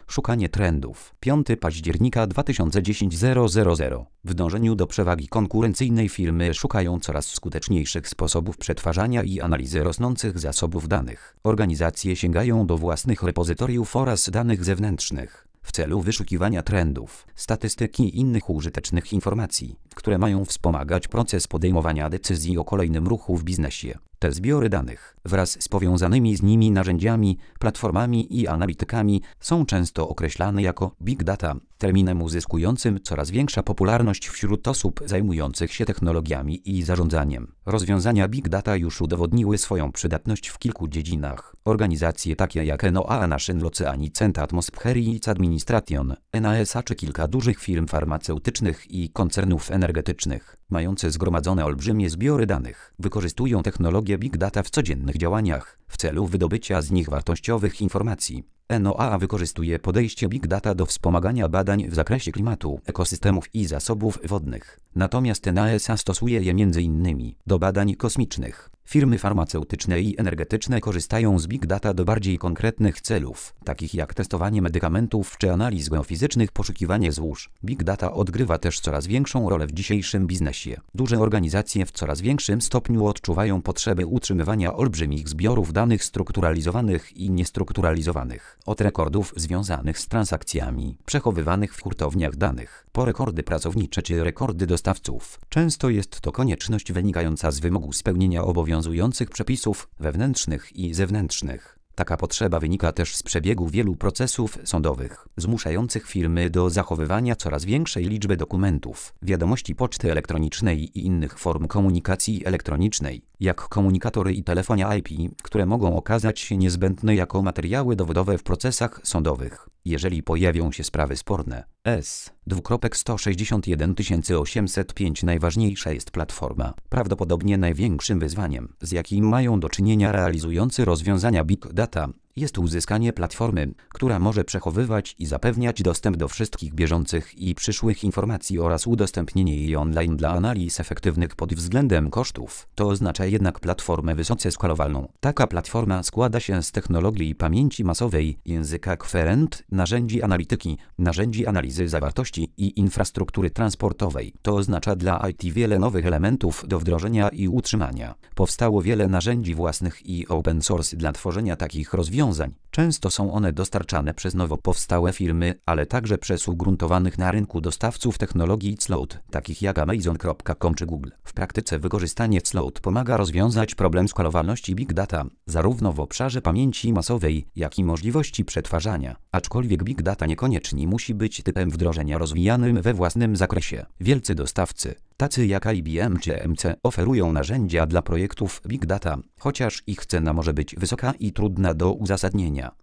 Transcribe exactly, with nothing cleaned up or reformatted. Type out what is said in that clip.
Szukanie trendów. piątego października dwa tysiące dziesiątego. W dążeniu do przewagi konkurencyjnej firmy szukają coraz skuteczniejszych sposobów przetwarzania i analizy rosnących zasobów danych. Organizacje sięgają do własnych repozytoriów oraz danych zewnętrznych w celu wyszukiwania trendów, statystyki i innych użytecznych informacji, które mają wspomagać proces podejmowania decyzji o kolejnym ruchu w biznesie. Te zbiory danych, wraz z powiązanymi z nimi narzędziami, platformami i analitykami, są często określane jako Big Data, terminem uzyskującym coraz większa popularność wśród osób zajmujących się technologiami i zarządzaniem. Rozwiązania Big Data już udowodniły swoją przydatność w kilku dziedzinach. Organizacje takie jak N O A Nation Oceanic Atmospheric Administration, N A S A czy kilka dużych firm farmaceutycznych i koncernów energetycznych, mające zgromadzone olbrzymie zbiory danych, wykorzystują technologię Big Data w codziennych działaniach w celu wydobycia z nich wartościowych informacji. N O A wykorzystuje podejście Big Data do wspomagania badań w zakresie klimatu, ekosystemów i zasobów wodnych. Natomiast N A S A stosuje je między innymi do badań kosmicznych. Firmy farmaceutyczne i energetyczne korzystają z Big Data do bardziej konkretnych celów, takich jak testowanie medykamentów czy analiz geofizycznych, poszukiwanie złóż. Big Data odgrywa też coraz większą rolę w dzisiejszym biznesie. Duże organizacje w coraz większym stopniu odczuwają potrzebę utrzymywania olbrzymich zbiorów danych strukturalizowanych i niestrukturalizowanych, od rekordów związanych z transakcjami przechowywanych w hurtowniach danych, po rekordy pracownicze czy rekordy dostawców. Często jest to konieczność wynikająca z wymogu spełnienia obowiązujących przepisów wewnętrznych i zewnętrznych. Taka potrzeba wynika też z przebiegu wielu procesów sądowych, zmuszających firmy do zachowywania coraz większej liczby dokumentów, wiadomości poczty elektronicznej i innych form komunikacji elektronicznej, jak komunikatory i telefonia I P, które mogą okazać się niezbędne jako materiały dowodowe w procesach sądowych. Jeżeli pojawią się sprawy sporne, S sto sześćdziesiąt jeden tysięcy osiemset pięć najważniejsza jest platforma. Prawdopodobnie największym wyzwaniem, z jakim mają do czynienia realizujący rozwiązania Big Data, jest uzyskanie platformy, która może przechowywać i zapewniać dostęp do wszystkich bieżących i przyszłych informacji oraz udostępnienie jej online dla analiz efektywnych pod względem kosztów. To oznacza jednak platformę wysoce skalowalną. Taka platforma składa się z technologii pamięci masowej, języka Qwerent, narzędzi analityki, narzędzi analizy zawartości i infrastruktury transportowej. To oznacza dla I T wiele nowych elementów do wdrożenia i utrzymania. Powstało wiele narzędzi własnych i open source dla tworzenia takich rozwiązań. Często są one dostarczane przez nowo powstałe firmy, ale także przez ugruntowanych na rynku dostawców technologii cloud, takich jak Amazon kropka com czy Google. W praktyce wykorzystanie cloud pomaga rozwiązać problem skalowalności Big Data, zarówno w obszarze pamięci masowej, jak i możliwości przetwarzania. Aczkolwiek Big Data niekoniecznie musi być typem wdrożenia rozwijanym we własnym zakresie. Wielcy dostawcy, tacy jak I B M czy M C, oferują narzędzia dla projektów Big Data, chociaż ich cena może być wysoka i trudna do uzasadnienia.